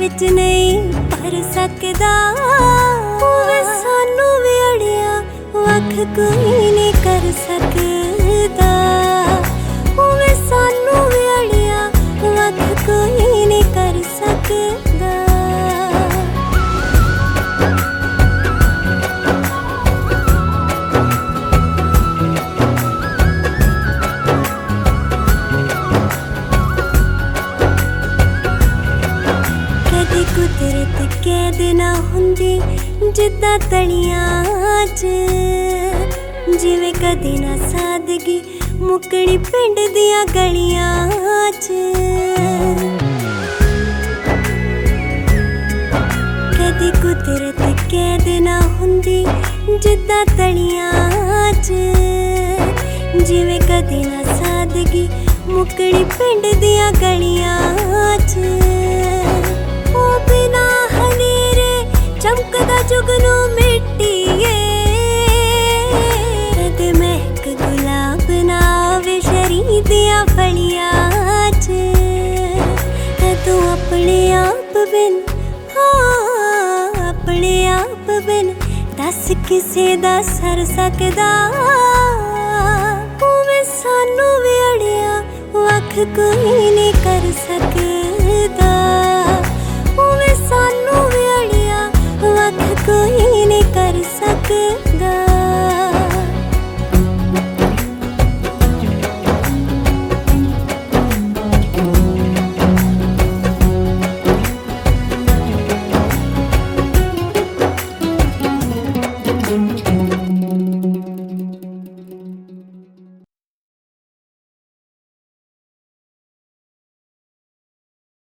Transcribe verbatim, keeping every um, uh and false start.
विच नहीं भर सकदा। उवे सानू वी अड़िया वख कोई नहीं कर सकदा। उवे सानू वी अड़िया वख कोई नहीं कर सकदा। कुदरत कैद ना हुंदी जिद्दां तलियां च, जिवें कदे ना सादगी मुकड़ी पिंड दियां गलियां च। कदे कुदरत कैद ना हुंदी जिद्दां तलियां च, जिवें कदे ना सादगी मुकड़ी पिंड दियां गलियां च। बिना हनेरे चमकदा जुगनू मिट्टीए, कद महक गुलाब ना आवे शरी दियां फलियां च। तू अपने आप बिन, हाँ अपने आप बिन दस किसे दा सर सकदा। उवें सानू वी अड़िया वख कोई नहीं कर सकदा।